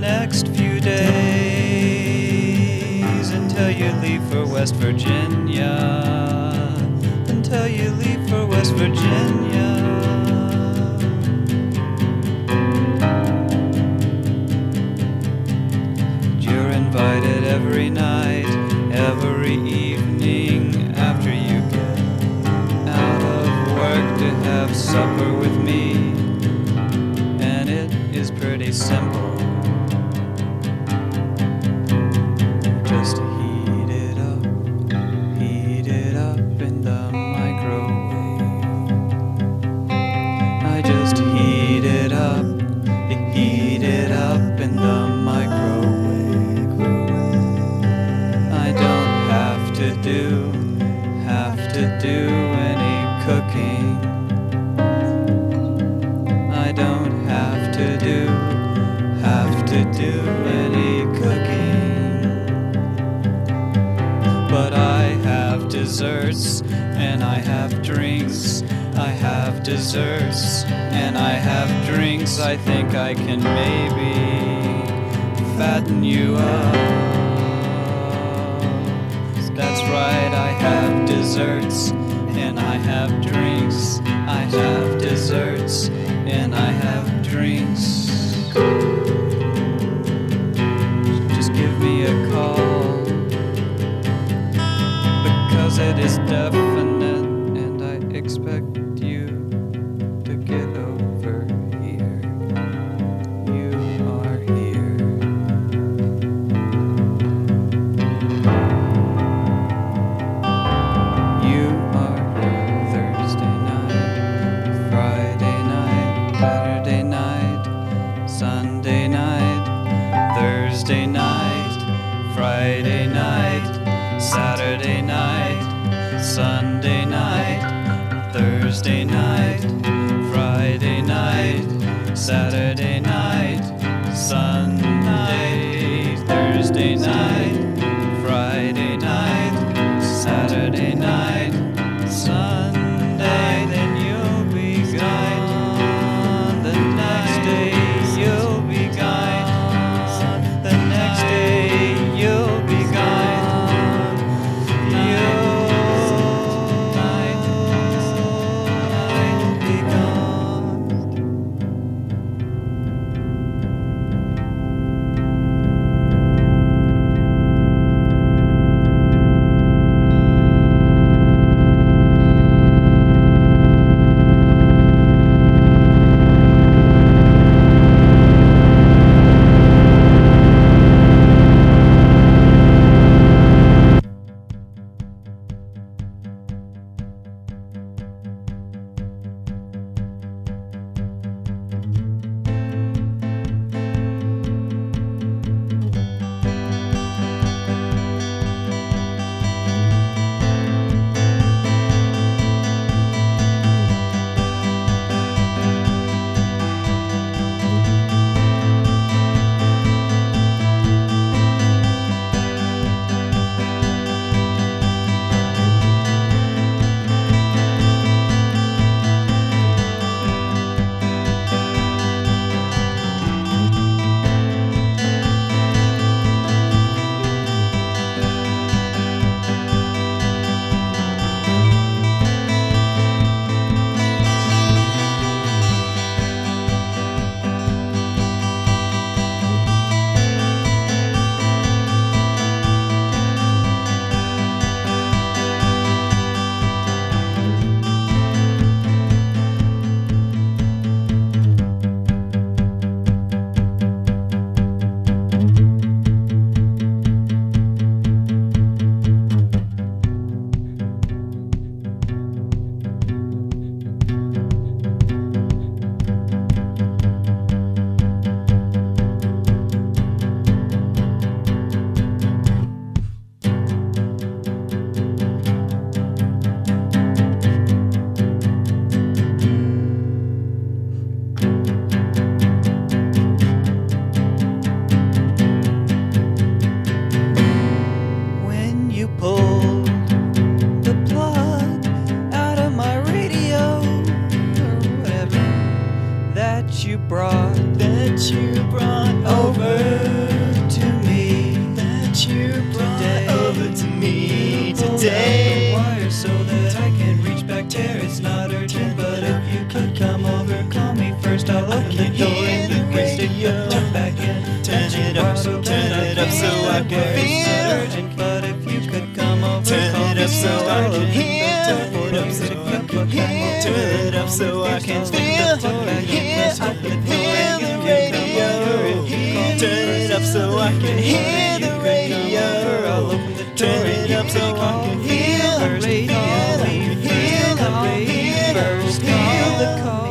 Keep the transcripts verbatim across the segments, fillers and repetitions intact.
next few days until you leave for West Virginia, until you leave for West Virginia. You're invited every night, every evening after you get out of work to have supper with me, and it is pretty simple. Just heat it up, heat it up in the microwave. I just heat it up, heat it up in the microwave. I don't have to do, have to do any cooking. I don't have to do, have to do any cooking. But I have desserts and I have drinks. I have desserts and I have drinks. I think I can maybe fatten you up. That's right, I have desserts and I have drinks. I have desserts and I have drinks. Just give me a call, because it is definite and I expect you to get over here. You are here. You are here Thursday night, Friday night, Saturday night, Sunday night, Thursday night, Friday night, Saturday night, Sunday night, Thursday night, Friday night, Saturday night, Sunday, Thursday night, Friday night, Saturday night, Sunday, then you'll be gone. The next day you'll be gone. The next day you'll be gone. you brought, that you brought over. radio. Turn back in. Turn it up, turn it up so I can feel. But if you could come over, turn it up so I can hear. Turn it up so I can hear. Turn it up so I can feel. Hear, I can hear the radio. Turn it up so I can hear the radio. Turn it up so I can hear the radio. Hear the radio. Hear the call.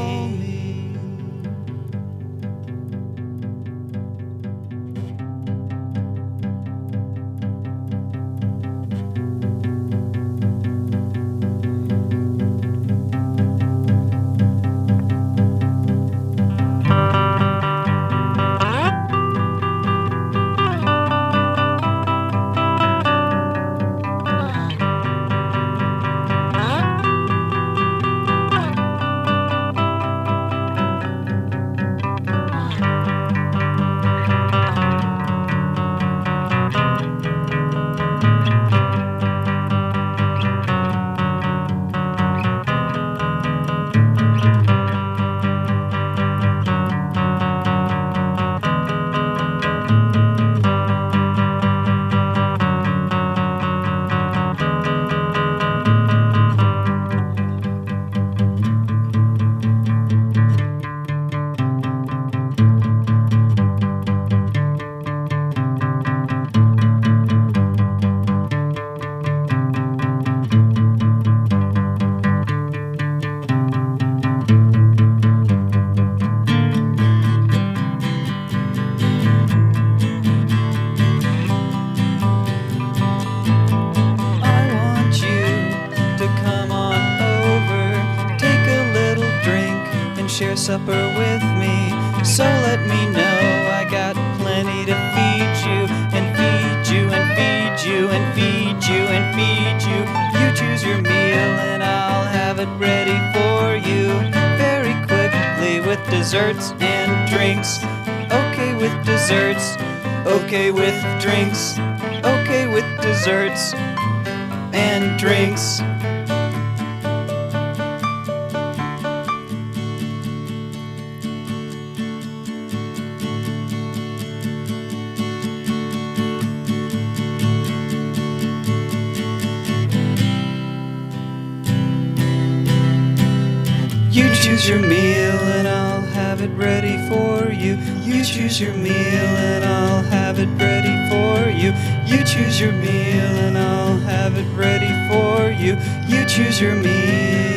Share supper with me, so let me know. I got plenty to feed you, and feed you, and feed you, and feed you, and feed you. You choose your meal, and I'll have it ready for you very quickly with desserts and drinks. Okay with desserts, okay with drinks, okay with desserts and drinks. You choose your meal and I'll have it ready for you. You choose your meal and I'll have it ready for you. You choose your meal and I'll have it ready for you. You choose your meal.